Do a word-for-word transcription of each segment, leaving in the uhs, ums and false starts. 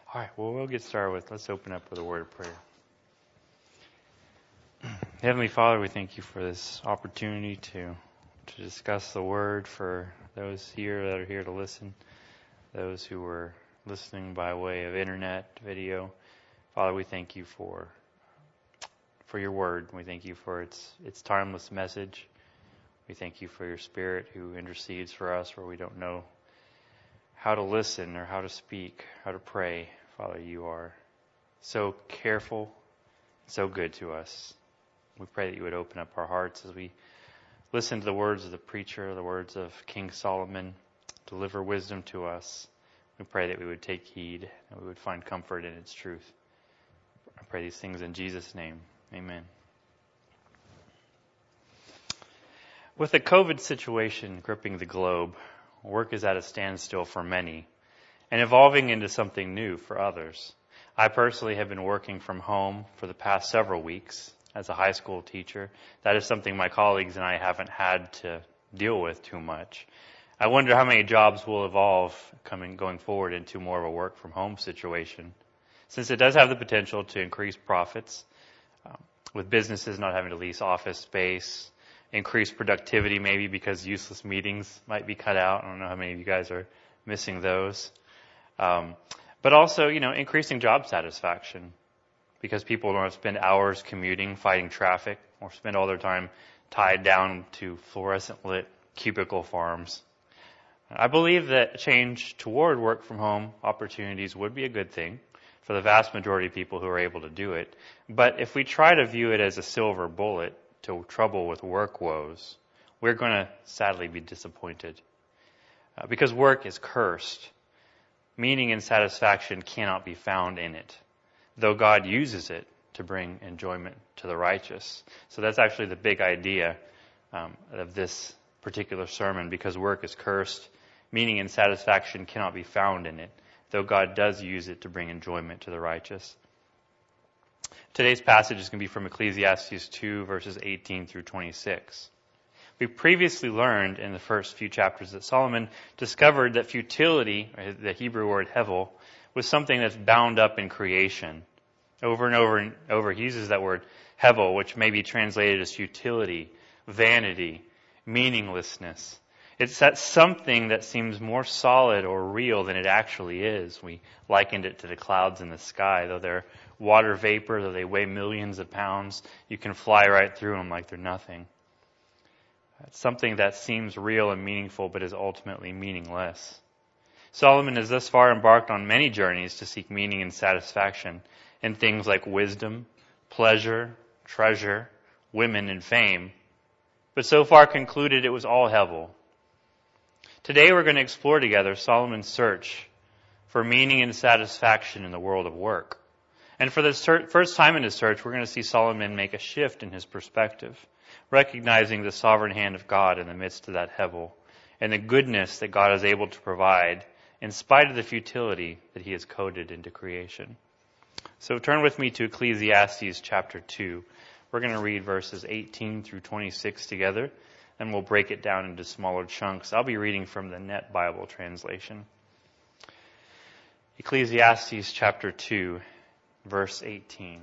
All right, well, we'll get started with, let's open up with a word of prayer. Heavenly Father, we thank you for this opportunity to to discuss the word for those here that are here to listen, those who are listening by way of internet, video. Father, we thank you for for your word. We thank you for its its timeless message. We thank you for your Spirit who intercedes for us where we don't know how to listen or how to speak, how to pray. Father, you are so careful, so good to us. We pray that you would open up our hearts as we listen to the words of the preacher, the words of King Solomon, deliver wisdom to us. We pray that we would take heed and we would find comfort in its truth. I pray these things in Jesus' name. Amen. With the COVID situation gripping the globe, work is at a standstill for many and evolving into something new for others. I personally have been working from home for the past several weeks as a high school teacher. That is something my colleagues and I haven't had to deal with too much. I wonder how many jobs will evolve coming going forward into more of a work from home situation, since it does have the potential to increase profits, um, with businesses not having to lease office space, increase productivity maybe because useless meetings might be cut out. I don't know how many of you guys are missing those. Um, but also, you know, increasing job satisfaction because people don't have to spend hours commuting, fighting traffic, or spend all their time tied down to fluorescent lit cubicle farms. I believe that change toward work from home opportunities would be a good thing for the vast majority of people who are able to do it. But if we try to view it as a silver bullet to trouble with work woes, we're going to sadly be disappointed. Uh, because work is cursed. Meaning and satisfaction cannot be found in it, though God uses it to bring enjoyment to the righteous. So that's actually the big idea um, of this particular sermon, because work is cursed. Meaning and satisfaction cannot be found in it, though God does use it to bring enjoyment to the righteous. Today's passage is going to be from Ecclesiastes two, verses eighteen through twenty-six. We previously learned in the first few chapters that Solomon discovered that futility, the Hebrew word hevel, was something that's bound up in creation. Over and over and over, he uses that word hevel, which may be translated as futility, vanity, meaninglessness. It's that something that seems more solid or real than it actually is. We likened it to the clouds in the sky. Though they're water vapor, though they weigh millions of pounds, you can fly right through them like they're nothing. It's something that seems real and meaningful, but is ultimately meaningless. Solomon has thus far embarked on many journeys to seek meaning and satisfaction in things like wisdom, pleasure, treasure, women, and fame, but so far concluded it was all hevel. Today we're going to explore together Solomon's search for meaning and satisfaction in the world of work. And for the first time in his search, we're going to see Solomon make a shift in his perspective, recognizing the sovereign hand of God in the midst of that hevel, and the goodness that God is able to provide in spite of the futility that he has coded into creation. So turn with me to Ecclesiastes chapter two. We're going to read verses eighteen through twenty-six together, and we'll break it down into smaller chunks. I'll be reading from the Net Bible translation. Ecclesiastes chapter two, verse eighteen.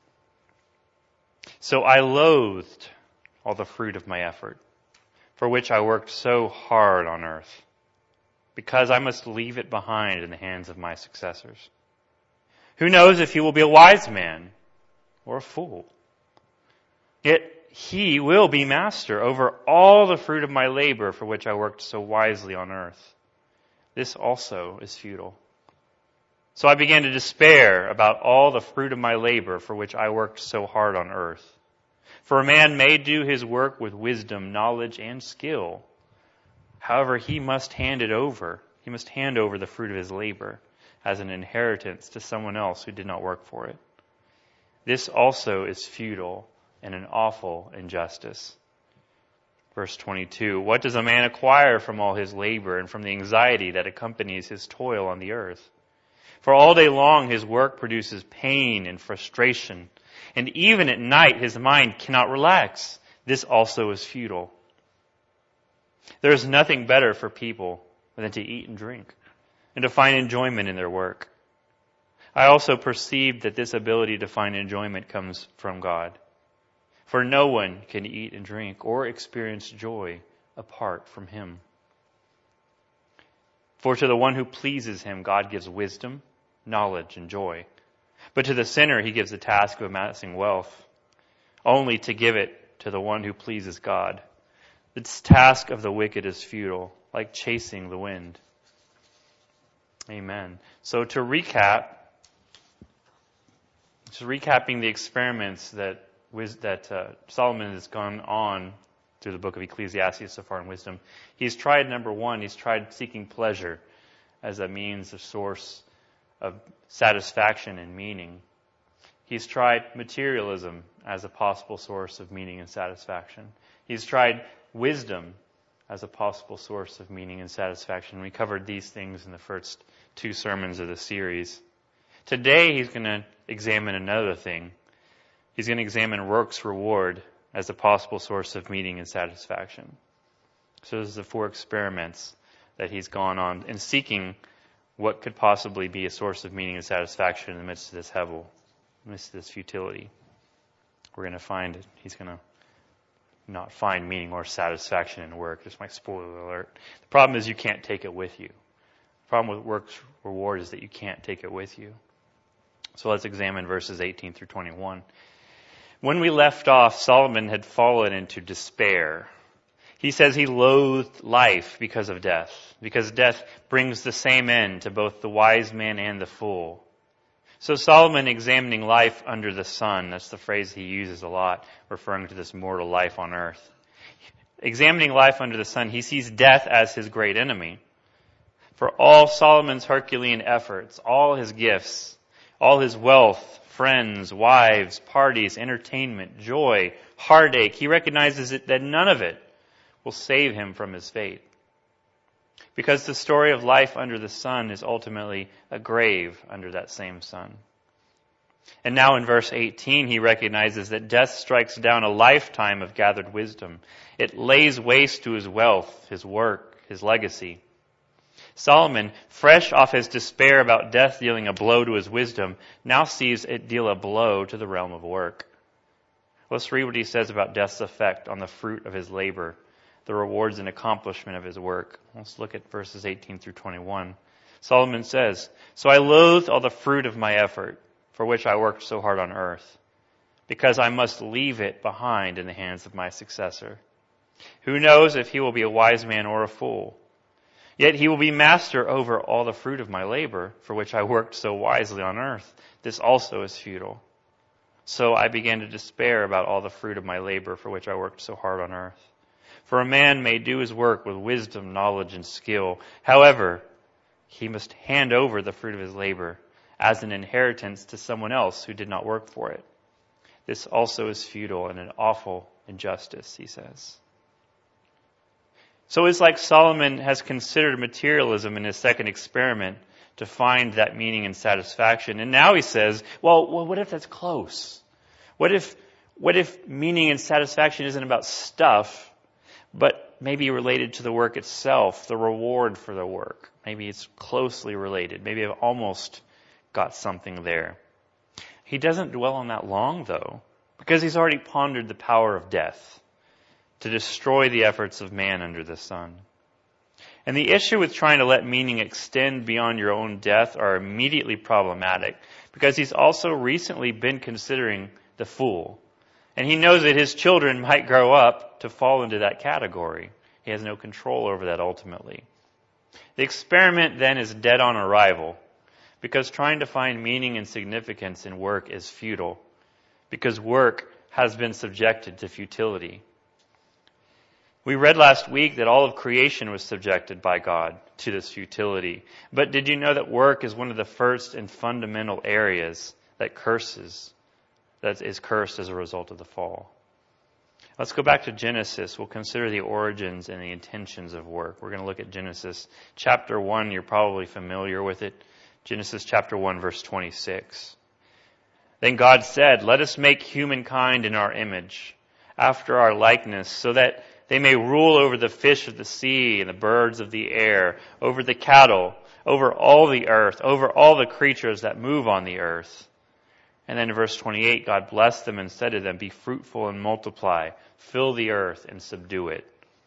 So I loathed all the fruit of my effort, for which I worked so hard on earth, because I must leave it behind in the hands of my successors. Who knows if he will be a wise man or a fool? Yet he will be master over all the fruit of my labor, for which I worked so wisely on earth. This also is futile. So I began to despair about all the fruit of my labor, for which I worked so hard on earth. For a man may do his work with wisdom, knowledge, and skill. However, he must hand it over. He must hand over the fruit of his labor as an inheritance to someone else who did not work for it. This also is futile and an awful injustice. Verse twenty-two, what does a man acquire from all his labor and from the anxiety that accompanies his toil on the earth? For all day long his work produces pain and frustration, and even at night his mind cannot relax. This also is futile. There is nothing better for people than to eat and drink, and to find enjoyment in their work. I also perceived that this ability to find enjoyment comes from God. For no one can eat and drink or experience joy apart from him. For to the one who pleases him, God gives wisdom, knowledge, and joy. But to the sinner, he gives the task of amassing wealth, only to give it to the one who pleases God. The task of the wicked is futile, like chasing the wind. Amen. So to recap, just recapping the experiments that that uh, Solomon has gone on through the book of Ecclesiastes so far in wisdom. He's tried, number one, he's tried seeking pleasure as a means, a source of satisfaction and meaning. He's tried materialism as a possible source of meaning and satisfaction. He's tried wisdom as a possible source of meaning and satisfaction. We covered these things in the first two sermons of the series. Today he's going to examine another thing. He's going to examine work's reward as a possible source of meaning and satisfaction. So this is the four experiments that he's gone on in seeking what could possibly be a source of meaning and satisfaction in the midst of this hevel, in the midst of this futility. We're going to find it. He's going to not find meaning or satisfaction in work. Just my spoiler alert. The problem is you can't take it with you. The problem with work's reward is that you can't take it with you. So let's examine verses eighteen through twenty-one. When we left off, Solomon had fallen into despair. He says he loathed life because of death, because death brings the same end to both the wise man and the fool. So Solomon, examining life under the sun, that's the phrase he uses a lot, referring to this mortal life on earth. Examining life under the sun, he sees death as his great enemy. For all Solomon's Herculean efforts, all his gifts, all his wealth, friends, wives, parties, entertainment, joy, heartache, he recognizes it, that none of it will save him from his fate. Because the story of life under the sun is ultimately a grave under that same sun. And now in verse eighteen, he recognizes that death strikes down a lifetime of gathered wisdom. It lays waste to his wealth, his work, his legacy. Solomon, fresh off his despair about death dealing a blow to his wisdom, now sees it deal a blow to the realm of work. Let's read what he says about death's effect on the fruit of his labor, the rewards and accomplishment of his work. Let's look at verses eighteen through twenty-one. Solomon says, "So I loathed all the fruit of my effort, for which I worked so hard on earth, because I must leave it behind in the hands of my successor. Who knows if he will be a wise man or a fool? Yet he will be master over all the fruit of my labor, for which I worked so wisely on earth. This also is futile. So I began to despair about all the fruit of my labor, for which I worked so hard on earth. For a man may do his work with wisdom, knowledge, and skill. However, he must hand over the fruit of his labor as an inheritance to someone else who did not work for it. This also is futile and an awful injustice," he says. So it's like Solomon has considered materialism in his second experiment to find that meaning and satisfaction. And now he says, well, well what if that's close? What if, what if meaning and satisfaction isn't about stuff, but maybe related to the work itself, the reward for the work? Maybe it's closely related. Maybe I've almost got something there. He doesn't dwell on that long, though, because he's already pondered the power of death to destroy the efforts of man under the sun. And the issue with trying to let meaning extend beyond your own death are immediately problematic, because he's also recently been considering the fool. And he knows that his children might grow up to fall into that category. He has no control over that ultimately. The experiment then is dead on arrival, because trying to find meaning and significance in work is futile, because work has been subjected to futility. We read last week that all of creation was subjected by God to this futility. But did you know that work is one of the first and fundamental areas that curses, that is cursed as a result of the fall? Let's go back to Genesis. We'll consider the origins and the intentions of work. We're going to look at Genesis chapter one. You're probably familiar with it. Genesis chapter one, verse twenty-six. Then God said, "Let us make humankind in our image, after our likeness, so that they may rule over the fish of the sea and the birds of the air, over the cattle, over all the earth, over all the creatures that move on the earth. And then in verse twenty-eight, God blessed them and said to them, be fruitful and multiply, fill the earth and subdue it.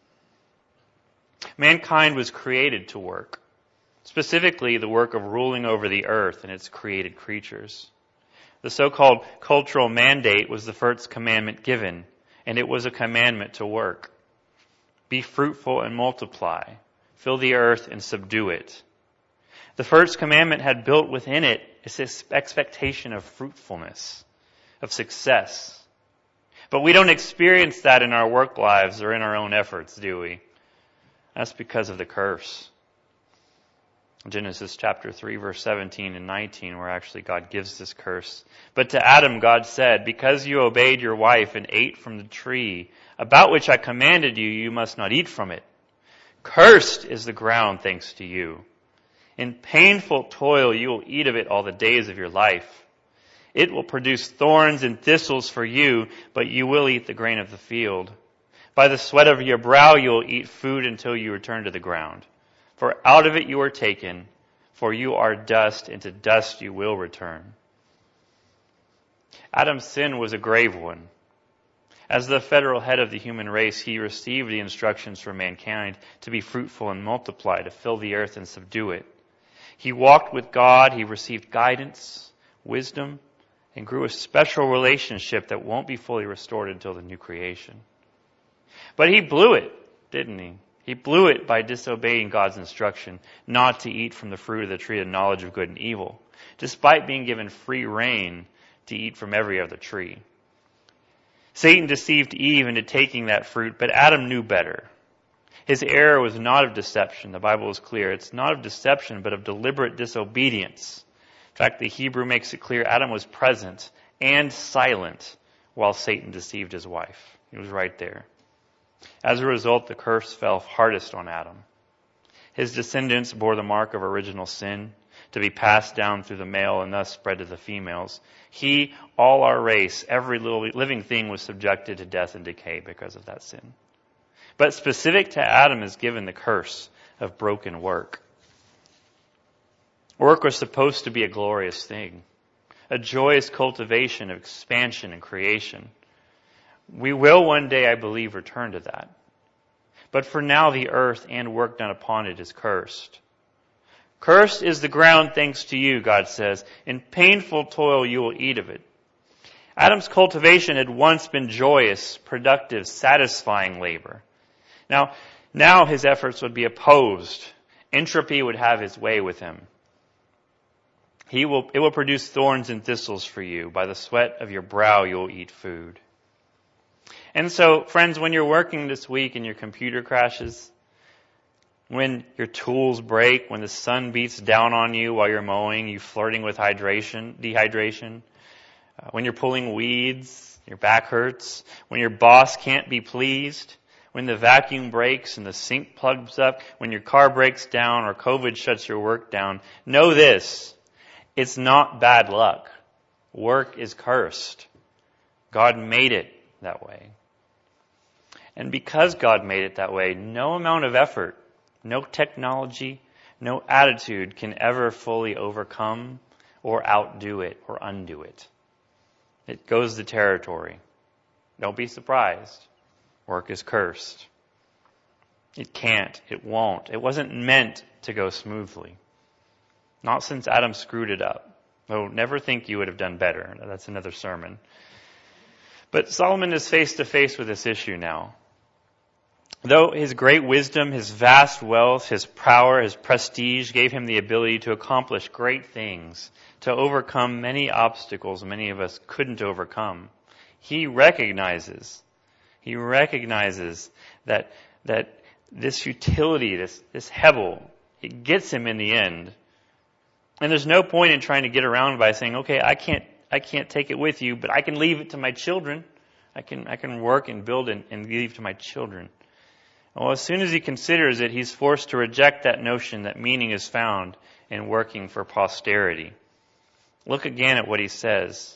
Mankind was created to work, specifically the work of ruling over the earth and its created creatures. The so-called cultural mandate was the first commandment given, and it was a commandment to work. Be fruitful and multiply, fill the earth and subdue it. The first commandment had built within it this expectation of fruitfulness, of success. But we don't experience that in our work lives or in our own efforts, do we? That's because of the curse. Genesis chapter three, verse seventeen and nineteen, where actually God gives this curse. But to Adam God said, because you obeyed your wife and ate from the tree about which I commanded you, you must not eat from it. Cursed is the ground thanks to you. In painful toil you will eat of it all the days of your life. It will produce thorns and thistles for you, but you will eat the grain of the field. By the sweat of your brow you will eat food until you return to the ground. For out of it you are taken, for you are dust, and to dust you will return. Adam's sin was a grave one. As the federal head of the human race, he received the instructions for mankind to be fruitful and multiply, to fill the earth and subdue it. He walked with God, he received guidance, wisdom, and grew a special relationship that won't be fully restored until the new creation. But he blew it, didn't he? He blew it by disobeying God's instruction not to eat from the fruit of the tree of knowledge of good and evil, despite being given free rein to eat from every other tree. Satan deceived Eve into taking that fruit, but Adam knew better. His error was not of deception. The Bible is clear. It's not of deception, but of deliberate disobedience. In fact, the Hebrew makes it clear Adam was present and silent while Satan deceived his wife. He was right there. As a result, the curse fell hardest on Adam. His descendants bore the mark of original sin, to be passed down through the male and thus spread to the females. He, all our race, every little living thing was subjected to death and decay because of that sin. But specific to Adam is given the curse of broken work. Work was supposed to be a glorious thing, a joyous cultivation of expansion and creation. We will one day, I believe, return to that. But for now, the earth and work done upon it is cursed. Cursed is the ground thanks to you, God says. In painful toil you will eat of it. Adam's cultivation had once been joyous, productive, satisfying labor. Now, now his efforts would be opposed. Entropy would have his way with him. He will, it will produce thorns and thistles for you. By the sweat of your brow you will eat food. And so, friends, when you're working this week and your computer crashes, when your tools break, when the sun beats down on you while you're mowing, you flirting with hydration, dehydration, uh, when you're pulling weeds, your back hurts, when your boss can't be pleased, when the vacuum breaks and the sink plugs up, when your car breaks down or COVID shuts your work down, know this, it's not bad luck. Work is cursed. God made it that way. And because God made it that way, no amount of effort, no technology, no attitude can ever fully overcome or outdo it or undo it. It goes the territory. Don't be surprised. Work is cursed. It can't. It won't. It wasn't meant to go smoothly. Not since Adam screwed it up. Though never think you would have done better. That's another sermon. But Solomon is face to face with this issue now. Though his great wisdom, his vast wealth, his power, his prestige gave him the ability to accomplish great things, to overcome many obstacles many of us couldn't overcome, he recognizes, he recognizes that that this futility, this this hebel, it gets him in the end. And there's no point in trying to get around by saying, okay, I can't I can't take it with you, but I can leave it to my children. I can I can work and build and, and leave to my children. Well, as soon as he considers it, he's forced to reject that notion that meaning is found in working for posterity. Look again at what he says.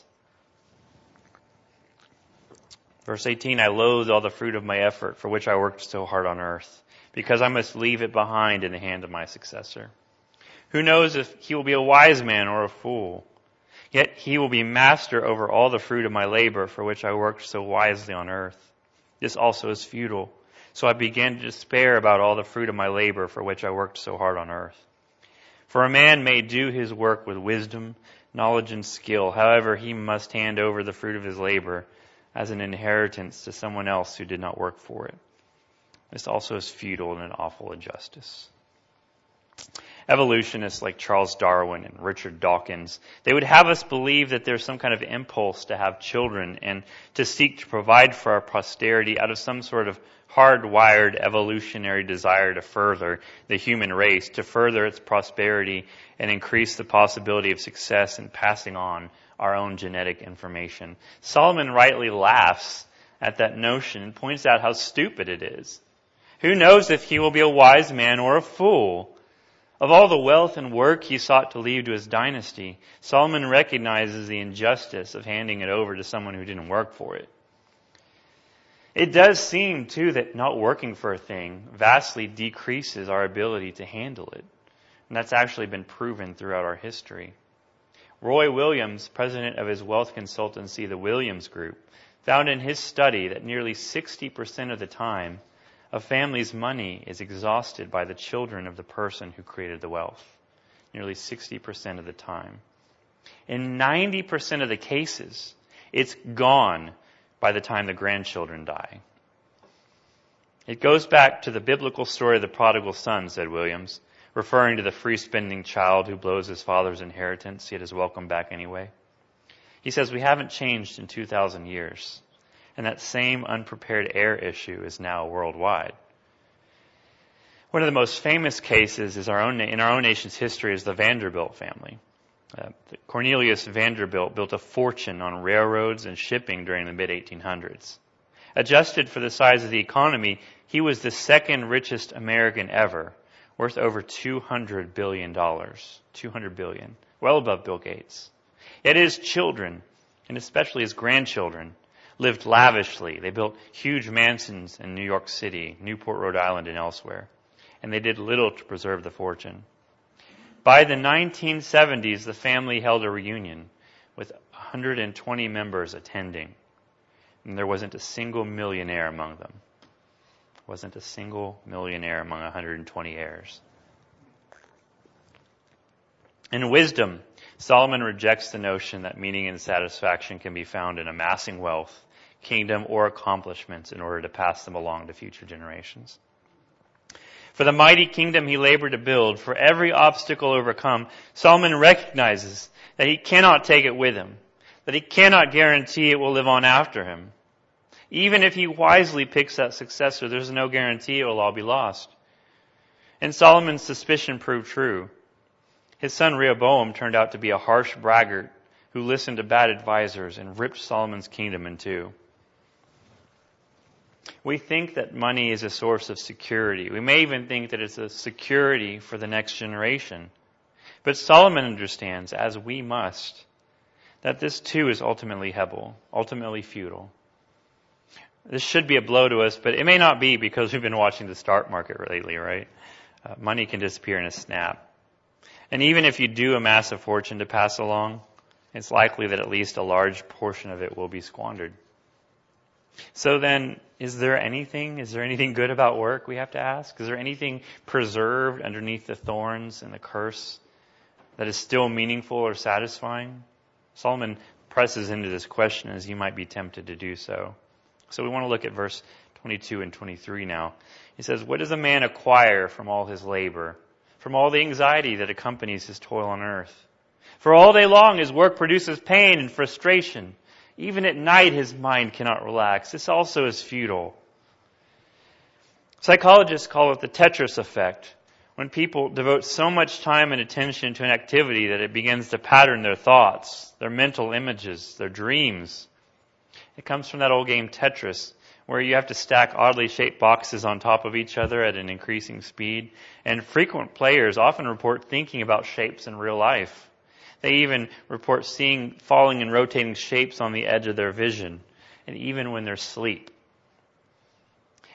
Verse eighteen, I loathe all the fruit of my effort for which I worked so hard on earth, because I must leave it behind in the hand of my successor. Who knows if he will be a wise man or a fool? Yet he will be master over all the fruit of my labor for which I worked so wisely on earth. This also is futile. So I began to despair about all the fruit of my labor for which I worked so hard on earth. For a man may do his work with wisdom, knowledge, and skill. However, he must hand over the fruit of his labor as an inheritance to someone else who did not work for it. This also is futile and an awful injustice. Evolutionists like Charles Darwin and Richard Dawkins, they would have us believe that there's some kind of impulse to have children and to seek to provide for our posterity out of some sort of hardwired evolutionary desire to further the human race, to further its prosperity and increase the possibility of success in passing on our own genetic information. Solomon rightly laughs at that notion and points out how stupid it is. Who knows if he will be a wise man or a fool? Of all the wealth and work he sought to leave to his dynasty, Solomon recognizes the injustice of handing it over to someone who didn't work for it. It does seem, too, that not working for a thing vastly decreases our ability to handle it. And that's actually been proven throughout our history. Roy Williams, president of his wealth consultancy, the Williams Group, found in his study that nearly sixty percent of the time, a family's money is exhausted by the children of the person who created the wealth. Nearly sixty percent of the time. In ninety percent of the cases, it's gone by the time the grandchildren die. It goes back to the biblical story of the prodigal son, said Williams, referring to the free-spending child who blows his father's inheritance, yet is welcomed back anyway. He says, we haven't changed in two thousand years. And that same unprepared heir issue is now worldwide. One of the most famous cases is our own, in our own nation's history is the Vanderbilt family. Uh, Cornelius Vanderbilt built a fortune on railroads and shipping during the mid eighteen hundreds. Adjusted for the size of the economy, he was the second richest American ever, worth over two hundred billion dollars. two hundred billion dollars, well above Bill Gates. Yet his children, and especially his grandchildren, lived lavishly. They built huge mansions in New York City, Newport, Rhode Island, and elsewhere. And they did little to preserve the fortune. By the nineteen seventies, the family held a reunion with one hundred twenty members attending. And there wasn't a single millionaire among them. Wasn't a single millionaire among one hundred twenty heirs. In wisdom, Solomon rejects the notion that meaning and satisfaction can be found in amassing wealth, kingdom, or accomplishments in order to pass them along to future generations. For the mighty kingdom he labored to build, for every obstacle overcome, Solomon recognizes that he cannot take it with him, that he cannot guarantee it will live on after him. Even if he wisely picks that successor, there's no guarantee it will all be lost. And Solomon's suspicion proved true. His son Rehoboam turned out to be a harsh braggart who listened to bad advisors and ripped Solomon's kingdom in two. We think that money is a source of security. We may even think that it's a security for the next generation. But Solomon understands, as we must, that this too is ultimately Hebel, ultimately futile. This should be a blow to us, but it may not be because we've been watching the stock market lately, right? Uh, money can disappear in a snap. And even if you do amass a fortune to pass along, it's likely that at least a large portion of it will be squandered. So then, is there anything, is there anything good about work, we have to ask? Is there anything preserved underneath the thorns and the curse that is still meaningful or satisfying? Solomon presses into this question as you might be tempted to do so. So we want to look at verse twenty-two and twenty-three now. He says, what does a man acquire from all his labor, from all the anxiety that accompanies his toil on earth? For all day long his work produces pain and frustration. Even at night his mind cannot relax. This also is futile. Psychologists call it the Tetris effect, when people devote so much time and attention to an activity that it begins to pattern their thoughts, their mental images, their dreams. It comes from that old game Tetris, where you have to stack oddly shaped boxes on top of each other at an increasing speed. And frequent players often report thinking about shapes in real life. They even report seeing falling and rotating shapes on the edge of their vision, and even when they're asleep.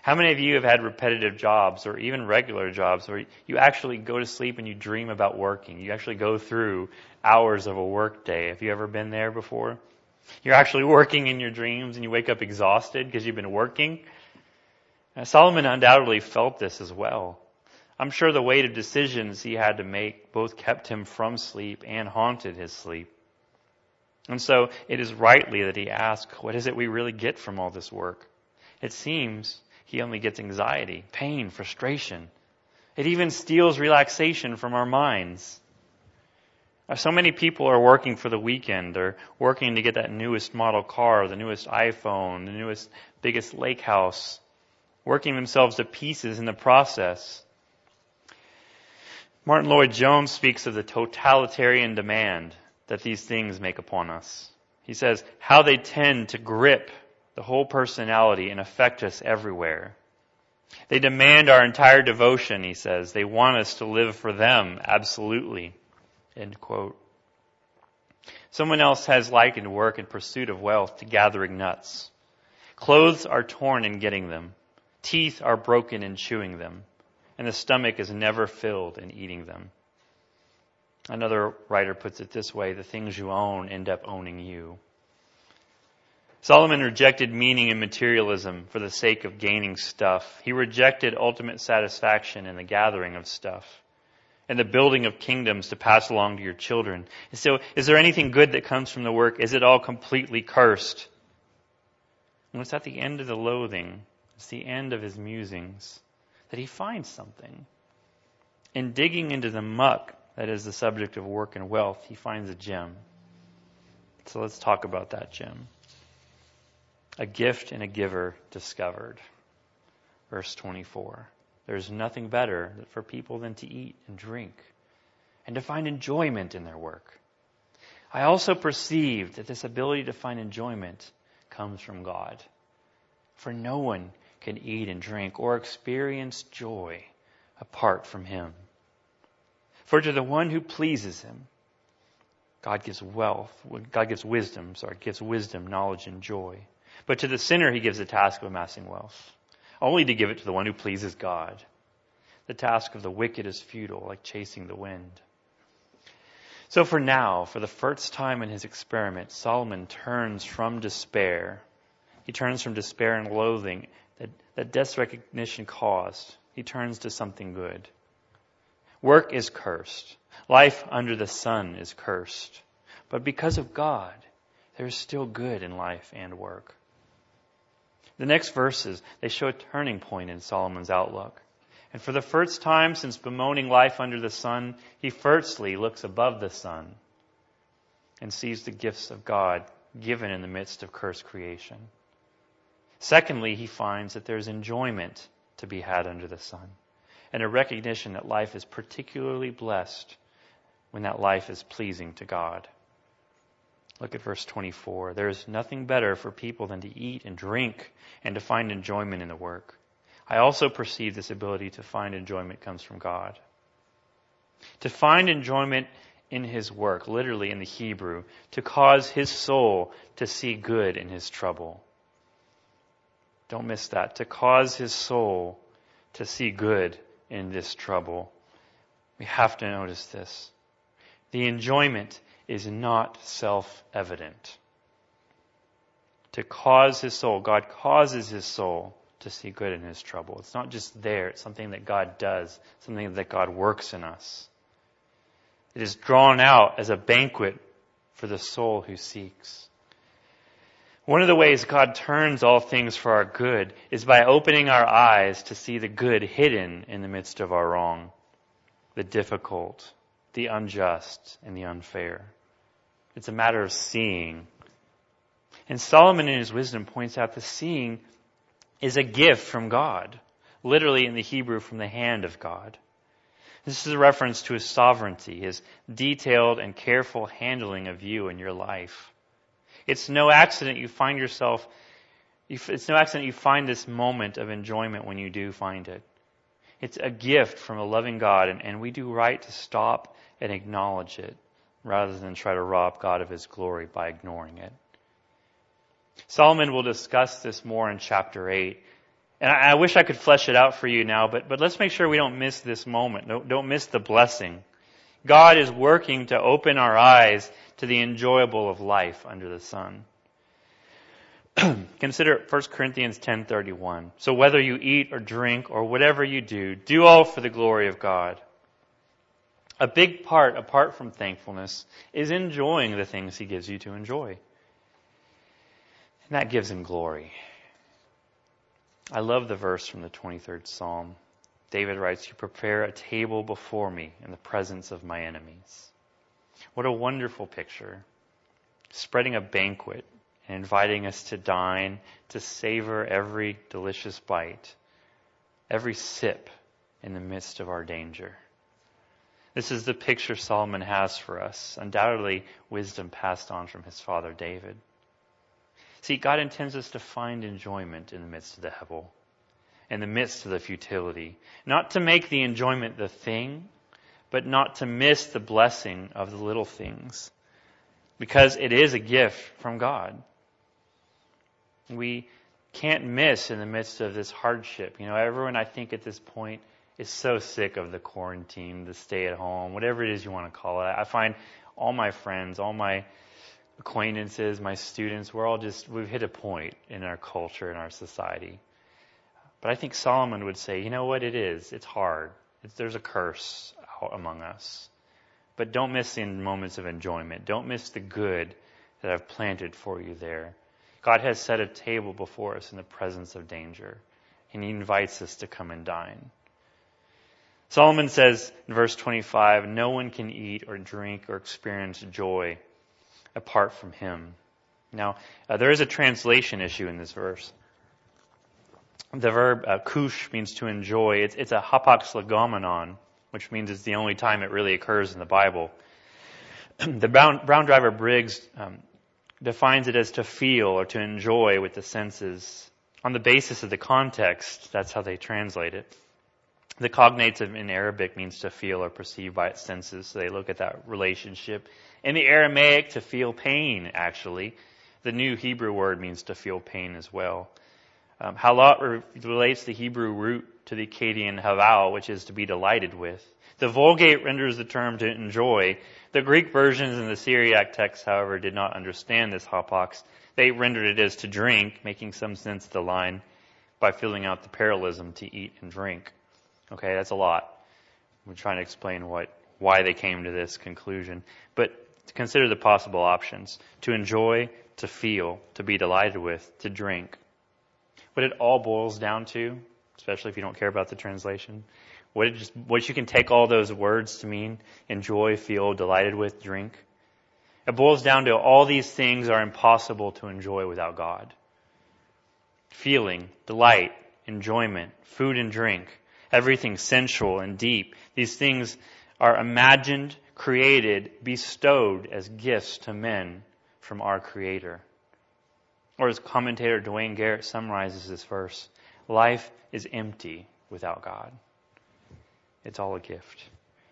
How many of you have had repetitive jobs or even regular jobs where you actually go to sleep and you dream about working? You actually go through hours of a work day. Have you ever been there before? You're actually working in your dreams and you wake up exhausted because you've been working. Now, Solomon undoubtedly felt this as well. I'm sure the weight of decisions he had to make both kept him from sleep and haunted his sleep. And so it is rightly that he asks, what is it we really get from all this work? It seems he only gets anxiety, pain, frustration. It even steals relaxation from our minds. So many people are working for the weekend. They're working to get that newest model car, the newest iPhone, the newest, biggest lake house, working themselves to pieces in the process. Martin Lloyd-Jones speaks of the totalitarian demand that these things make upon us. He says, how they tend to grip the whole personality and affect us everywhere. They demand our entire devotion, he says. They want us to live for them, absolutely. End quote. Someone else has likened work in pursuit of wealth to gathering nuts. Clothes are torn in getting them. Teeth are broken in chewing them. And the stomach is never filled in eating them. Another writer puts it this way, the things you own end up owning you. Solomon rejected meaning and materialism for the sake of gaining stuff. He rejected ultimate satisfaction in the gathering of stuff and the building of kingdoms to pass along to your children. And so, is there anything good that comes from the work? Is it all completely cursed? And it's at the end of the loathing, it's the end of his musings, that he finds something. In digging into the muck that is the subject of work and wealth, he finds a gem. So let's talk about that gem. A gift and a giver discovered. Verse twenty-four. There's nothing better for people than to eat and drink and to find enjoyment in their work. I also perceived that this ability to find enjoyment comes from God. For no one can eat and drink or experience joy apart from Him. For to the one who pleases Him, God gives wealth, God gives wisdom, sorry, gives wisdom, knowledge, and joy. But to the sinner He gives the task of amassing wealth, only to give it to the one who pleases God. The task of the wicked is futile, like chasing the wind. So for now, for the first time in his experiment, Solomon turns from despair. He turns from despair and loathing that, that death's recognition caused. He turns to something good. Work is cursed. Life under the sun is cursed. But because of God, there is still good in life and work. The next verses, they show a turning point in Solomon's outlook. And for the first time since bemoaning life under the sun, he firstly looks above the sun and sees the gifts of God given in the midst of cursed creation. Secondly, he finds that there's enjoyment to be had under the sun and a recognition that life is particularly blessed when that life is pleasing to God. Look at verse twenty-four. There is nothing better for people than to eat and drink and to find enjoyment in the work. I also perceive this ability to find enjoyment comes from God. To find enjoyment in his work, literally in the Hebrew, to cause his soul to see good in his trouble. Don't miss that. To cause his soul to see good in this trouble. We have to notice this. The enjoyment is not self-evident. To cause his soul, God causes his soul to see good in his trouble. It's not just there. It's something that God does, something that God works in us. It is drawn out as a banquet for the soul who seeks. One of the ways God turns all things for our good is by opening our eyes to see the good hidden in the midst of our wrong, the difficult, the unjust, and the unfair. It's a matter of seeing. And Solomon in his wisdom points out the seeing is a gift from God, literally in the Hebrew from the hand of God. This is a reference to his sovereignty, his detailed and careful handling of you and your life. It's no accident you find yourself, it's no accident you find this moment of enjoyment when you do find it. It's a gift from a loving God, and, and we do right to stop and acknowledge it rather than try to rob God of his glory by ignoring it. Solomon will discuss this more in chapter eight, And I, I wish I could flesh it out for you now, but, but let's make sure we don't miss this moment. Don't, don't miss the blessing. God is working to open our eyes to the enjoyable of life under the sun. Consider First Corinthians ten thirty-one. So whether you eat or drink or whatever you do, do all for the glory of God. A big part, apart from thankfulness, is enjoying the things He gives you to enjoy. And that gives Him glory. I love the verse from the twenty-third Psalm. David writes, "You prepare a table before me in the presence of my enemies." What a wonderful picture. Spreading a banquet and inviting us to dine, to savor every delicious bite, every sip in the midst of our danger. This is the picture Solomon has for us, undoubtedly wisdom passed on from his father David. See, God intends us to find enjoyment in the midst of the hevel, in the midst of the futility, not to make the enjoyment the thing, but not to miss the blessing of the little things, because it is a gift from God. We can't miss in the midst of this hardship. You know, everyone I think at this point is so sick of the quarantine, the stay at home, whatever it is you want to call it. I find all my friends, all my acquaintances, my students, we're all just, we've hit a point in our culture, in our society. But I think Solomon would say, you know what it is? It's hard. It's, there's a curse out among us. But don't miss the moments of enjoyment. Don't miss the good that I've planted for you there. God has set a table before us in the presence of danger, and He invites us to come and dine. Solomon says in verse twenty-five, no one can eat or drink or experience joy apart from Him. Now, uh, there is a translation issue in this verse. The verb uh, kush means to enjoy. It's, it's a hapax legomenon, which means it's the only time it really occurs in the Bible. The Brown, Brown Driver Briggs um, defines it as to feel or to enjoy with the senses. On the basis of the context, that's how they translate it. The cognative in Arabic means to feel or perceive by its senses, so they look at that relationship. In the Aramaic, to feel pain, actually. The new Hebrew word means to feel pain as well. Um, halat re- relates the Hebrew root to the Akkadian haval, which is to be delighted with. The Vulgate renders the term to enjoy. The Greek versions and the Syriac texts, however, did not understand this hapax. They rendered it as to drink, making some sense of the line by filling out the parallelism to eat and drink. Okay, that's a lot. We're trying to explain what why they came to this conclusion. But to consider the possible options. To enjoy, to feel, to be delighted with, to drink. What it all boils down to, especially if you don't care about the translation, what it just what you can take all those words to mean, enjoy, feel, delighted with, drink. It boils down to all these things are impossible to enjoy without God. Feeling, delight, enjoyment, food and drink, everything sensual and deep. These things are imagined, created, bestowed as gifts to men from our Creator. Or as commentator Dwayne Garrett summarizes this verse, life is empty without God. It's all a gift.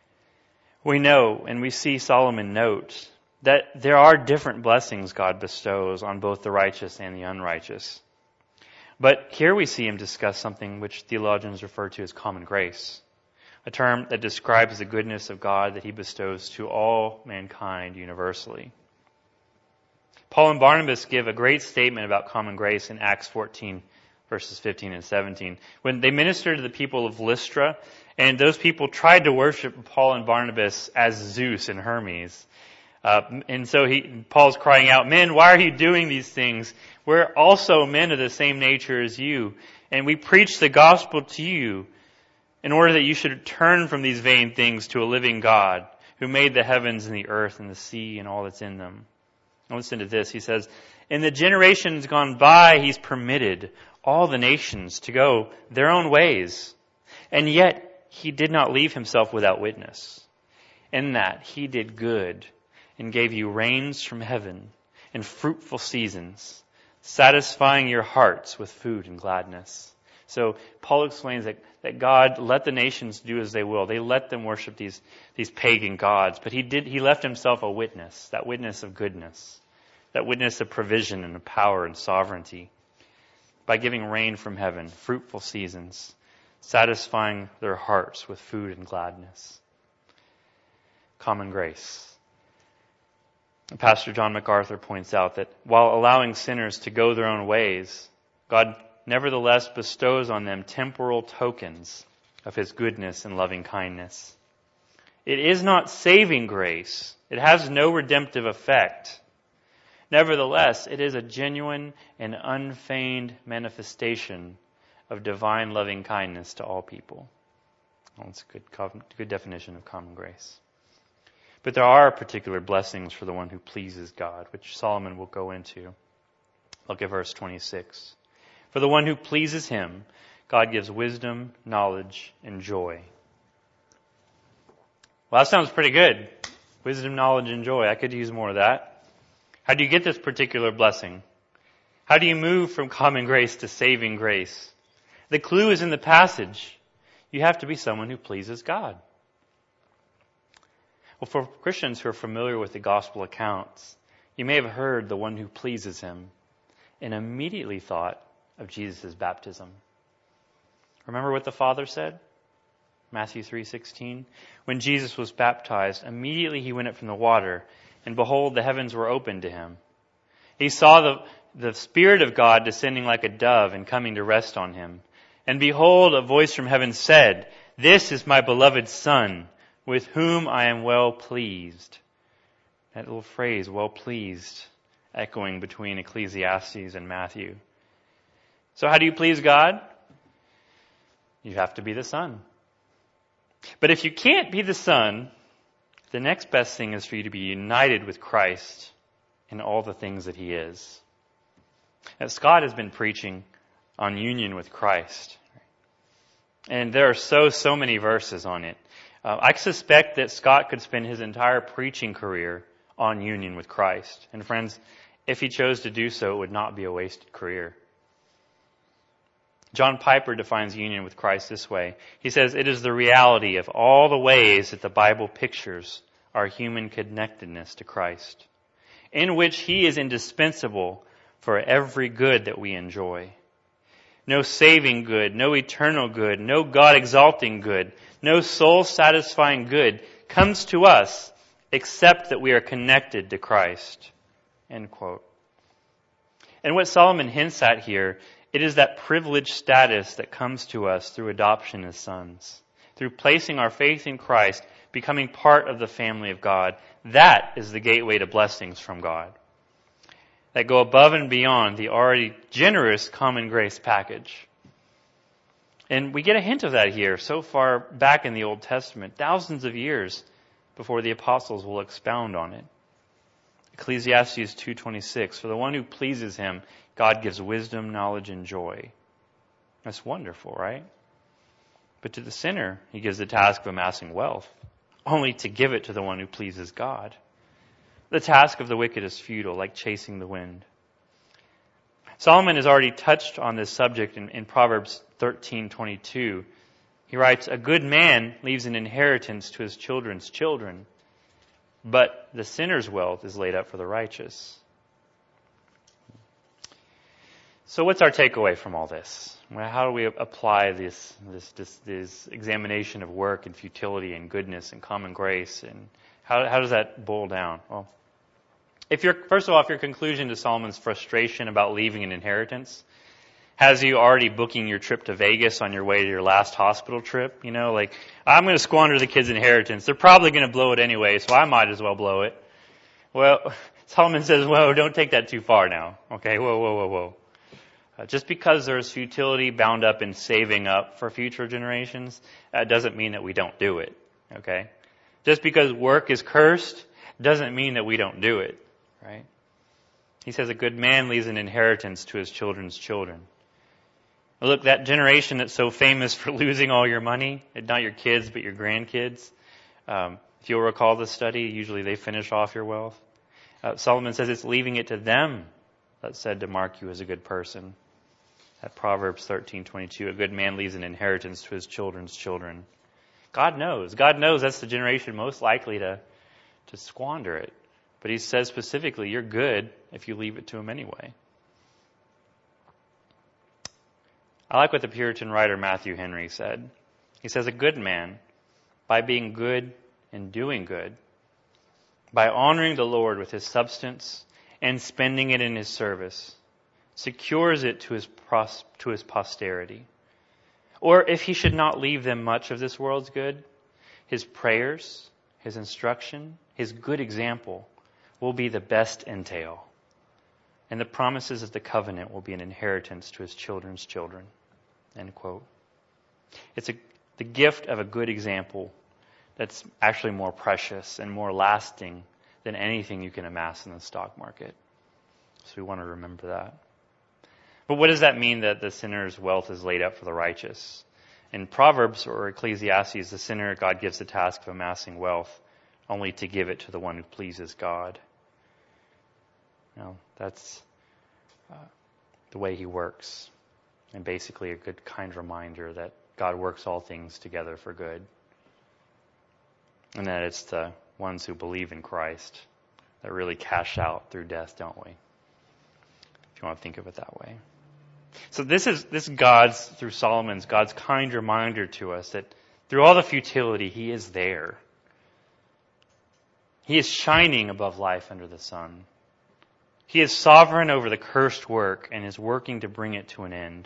We know, and we see Solomon note, that there are different blessings God bestows on both the righteous and the unrighteous. But here we see him discuss something which theologians refer to as common grace, a term that describes the goodness of God that He bestows to all mankind universally. Paul and Barnabas give a great statement about common grace in Acts fourteen, verses fifteen and seventeen. When they ministered to the people of Lystra, and those people tried to worship Paul and Barnabas as Zeus and Hermes. Uh, and so he, Paul's crying out, men, why are you doing these things? We're also men of the same nature as you. And we preach the gospel to you in order that you should turn from these vain things to a living God who made the heavens and the earth and the sea and all that's in them. And listen to this. He says, in the generations gone by, He's permitted all the nations to go their own ways. And yet He did not leave Himself without witness. In that He did good and gave you rains from heaven and fruitful seasons, satisfying your hearts with food and gladness. So Paul explains that, that God let the nations do as they will. They let them worship these, these pagan gods. But he did, he left Himself a witness, that witness of goodness, that witness of provision and of power and sovereignty. by giving rain from heaven, fruitful seasons, satisfying their hearts with food and gladness. Common grace. Pastor John MacArthur points out that while allowing sinners to go their own ways, God nevertheless bestows on them temporal tokens of His goodness and loving kindness. It is not saving grace. It has no redemptive effect. Nevertheless, it is a genuine and unfeigned manifestation of divine loving kindness to all people. Well, that's a good, good definition of common grace. But there are particular blessings for the one who pleases God, which Solomon will go into. Look at verse twenty-six. For the one who pleases Him, God gives wisdom, knowledge, and joy. Well, that sounds pretty good. Wisdom, knowledge, and joy. I could use more of that. How do you get this particular blessing? How do you move from common grace to saving grace? The clue is in the passage. You have to be someone who pleases God. Well, for Christians who are familiar with the gospel accounts, you may have heard the one who pleases Him and immediately thought of Jesus' baptism. Remember what the Father said? Matthew three sixteen. When Jesus was baptized, immediately He went up from the water, and behold, the heavens were opened to Him. He saw the, the Spirit of God descending like a dove and coming to rest on Him. And behold, a voice from heaven said, "This is my beloved Son, with whom I am well pleased." That little phrase, well pleased, echoing between Ecclesiastes and Matthew. So how do you please God? You have to be the Son. But if you can't be the Son, the next best thing is for you to be united with Christ in all the things that He is. As Scott has been preaching on union with Christ, and there are so, so many verses on it. Uh, I suspect that Scott could spend his entire preaching career on union with Christ. And friends, if he chose to do so, it would not be a wasted career. John Piper defines union with Christ this way. He says, "It is the reality of all the ways that the Bible pictures our human connectedness to Christ, in which He is indispensable for every good that we enjoy. No saving good, no eternal good, no God-exalting good, no soul-satisfying good comes to us except that we are connected to Christ." End quote. And what Solomon hints at here, it is that privileged status that comes to us through adoption as sons. Through placing our faith in Christ, becoming part of the family of God. That is the gateway to blessings from God that go above and beyond the already generous common grace package. And we get a hint of that here so far back in the Old Testament, thousands of years before the apostles will expound on it. Ecclesiastes two twenty-six, "For the one who pleases Him, God gives wisdom, knowledge, and joy." That's wonderful, right? But to the sinner, He gives the task of amassing wealth, only to give it to the one who pleases God. The task of the wicked is futile, like chasing the wind. Solomon has already touched on this subject in, in Proverbs thirteen twenty-two. He writes, "A good man leaves an inheritance to his children's children, but the sinner's wealth is laid up for the righteous." So what's our takeaway from all this? Well, how do we apply this, this, this, this examination of work and futility and goodness and common grace? And how, how does that boil down? Well, if you're, first of all, if your conclusion to Solomon's frustration about leaving an inheritance has you already booking your trip to Vegas on your way to your last hospital trip, you know, like, I'm going to squander the kids' inheritance. They're probably going to blow it anyway, so I might as well blow it. Well, Solomon says, whoa, don't take that too far now. Okay, whoa, whoa, whoa, whoa. Uh, just because there's futility bound up in saving up for future generations, that doesn't mean that we don't do it. Okay? Just because work is cursed doesn't mean that we don't do it. Right? He says a good man leaves an inheritance to his children's children. Well, look, that generation that's so famous for losing all your money, not your kids, but your grandkids, um, if you'll recall the study, usually they finish off your wealth. Uh, Solomon says it's leaving it to them that's said to mark you as a good person. At Proverbs thirteen twenty-two, a good man leaves an inheritance to his children's children. God knows. God knows that's the generation most likely to, to squander it. But He says specifically, you're good if you leave it to Him anyway. I like what the Puritan writer Matthew Henry said. He says, a good man, by being good and doing good, by honoring the Lord with his substance and spending it in his service, secures it to his pros- to his posterity. Or if he should not leave them much of this world's good, his prayers, his instruction, his good example will be the best entail. And the promises of the covenant will be an inheritance to his children's children. End quote. It's a, the gift of a good example that's actually more precious and more lasting than anything you can amass in the stock market. So we want to remember that. But what does that mean that the sinner's wealth is laid up for the righteous? In Proverbs or Ecclesiastes, the sinner, God gives the task of amassing wealth only to give it to the one who pleases God. You know, that's uh, the way he works. And basically a good kind reminder that God works all things together for good. And that it's the ones who believe in Christ that really cash out through death, don't we? If you want to think of it that way. So this is this God's, through Solomon's, God's kind reminder to us that through all the futility, he is there. He is shining above life under the sun. He is sovereign over the cursed work and is working to bring it to an end.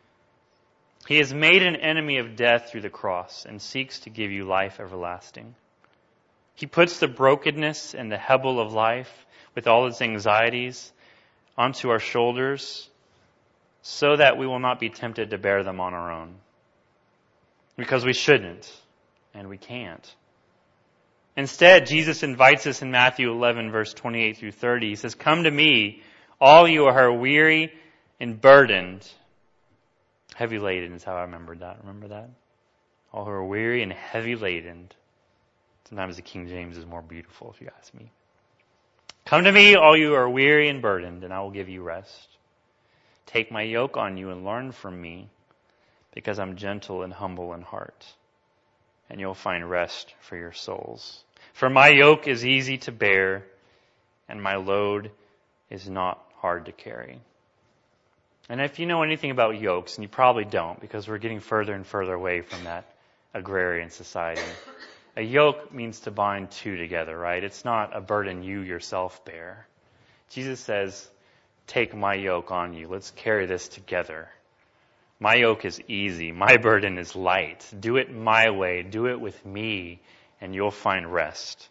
He has made an enemy of death through the cross and seeks to give you life everlasting. He puts the brokenness and the hebel of life with all its anxieties onto our shoulders so that we will not be tempted to bear them on our own. Because we shouldn't, and we can't. Instead, Jesus invites us in Matthew eleven, verse twenty-eight through thirty. He says, "Come to me, all you who are weary and burdened." Heavy laden is how I remembered that. Remember that? All who are weary and heavy laden. Sometimes the King James is more beautiful, if you ask me. "Come to me, all you who are weary and burdened, and I will give you rest. Take my yoke on you and learn from me, because I'm gentle and humble in heart, and you'll find rest for your souls. For my yoke is easy to bear, and my load is not hard to carry." And if you know anything about yokes, and you probably don't, because we're getting further and further away from that agrarian society. A yoke means to bind two together, right? It's not a burden you yourself bear. Jesus says, take my yoke on you. Let's carry this together. My yoke is easy. My burden is light. Do it my way. Do it with me, and you'll find rest.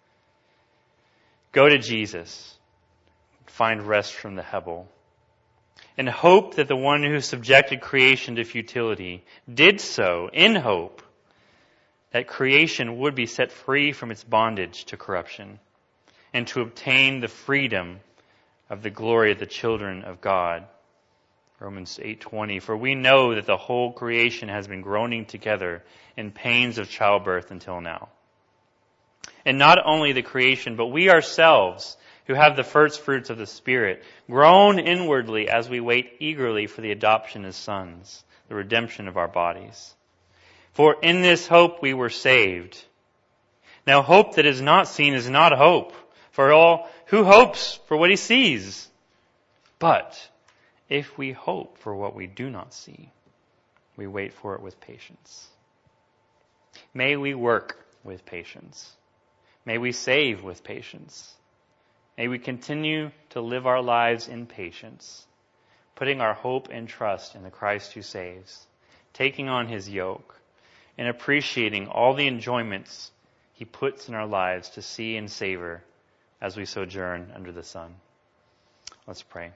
Go to Jesus. Find rest from the hebel. And hope that the one who subjected creation to futility did so in hope that creation would be set free from its bondage to corruption and to obtain the freedom of the glory of the children of God. Romans eight twenty, "For we know that the whole creation has been groaning together in pains of childbirth until now." And not only the creation, but we ourselves, who have the first fruits of the Spirit, groan inwardly as we wait eagerly for the adoption as sons, the redemption of our bodies. For in this hope we were saved. Now hope that is not seen is not hope. For all who hopes for what he sees? But if we hope for what we do not see, we wait for it with patience. May we work with patience. May we save with patience. May we continue to live our lives in patience, putting our hope and trust in the Christ who saves, taking on his yoke, and appreciating all the enjoyments he puts in our lives to see and savor as we sojourn under the sun. Let's pray.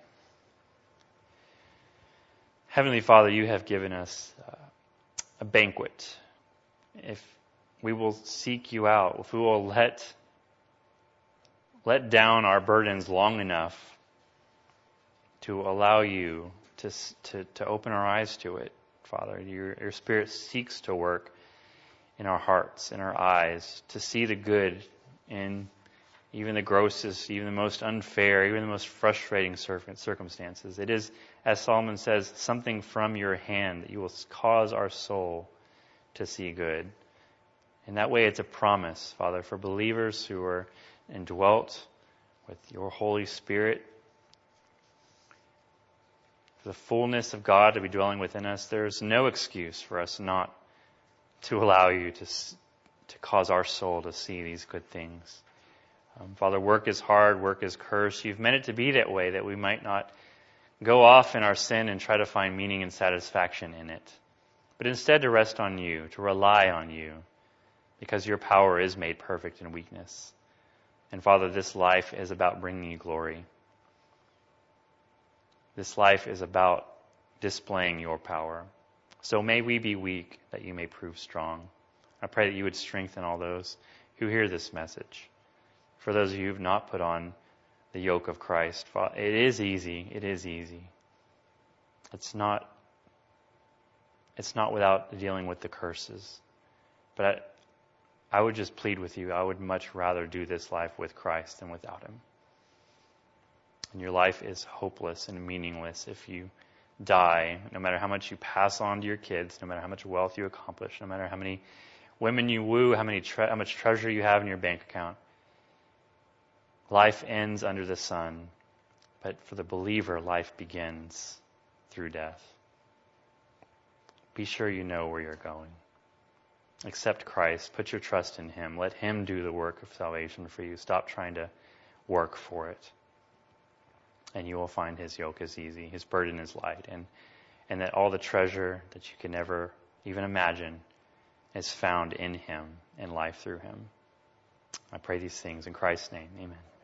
Heavenly Father, you have given us uh, a banquet. If we will seek you out, if we will let let down our burdens long enough to allow you to to, to open our eyes to it, Father, your, your Spirit seeks to work in our hearts, in our eyes, to see the good in even the grossest, even the most unfair, even the most frustrating circumstances. It is, as Solomon says, something from your hand that you will cause our soul to see good. In that way, it's a promise, Father, for believers who are indwelt with your Holy Spirit, the fullness of God to be dwelling within us, there's no excuse for us not to allow you to, to cause our soul to see these good things. Um, Father, work is hard, work is cursed. You've meant it to be that way, that we might not go off in our sin and try to find meaning and satisfaction in it, but instead to rest on you, to rely on you, because your power is made perfect in weakness. And Father, this life is about bringing you glory. This life is about displaying your power. So may we be weak, that you may prove strong. I pray that you would strengthen all those who hear this message. For those of you who have not put on the yoke of Christ, it is easy. It is easy. It's not, it's not without dealing with the curses. But I, I would just plead with you, I would much rather do this life with Christ than without him. And your life is hopeless and meaningless if you die, no matter how much you pass on to your kids, no matter how much wealth you accomplish, no matter how many women you woo, how many tre- how much treasure you have in your bank account. Life ends under the sun, but for the believer, life begins through death. Be sure you know where you're going. Accept Christ. Put your trust in him. Let him do the work of salvation for you. Stop trying to work for it. And you will find his yoke is easy, his burden is light, and, and that all the treasure that you can never even imagine is found in him and life through him. I pray these things in Christ's name. Amen.